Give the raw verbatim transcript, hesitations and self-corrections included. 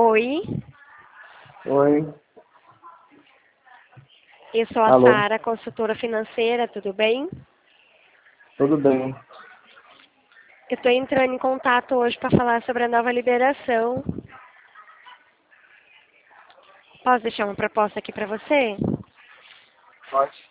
Oi, Oi, eu sou a alô, Sara, consultora financeira, tudo bem? tudo bem? Eu estou entrando em contato hoje para falar sobre a nova liberação. Posso deixar uma proposta aqui para você? Pode.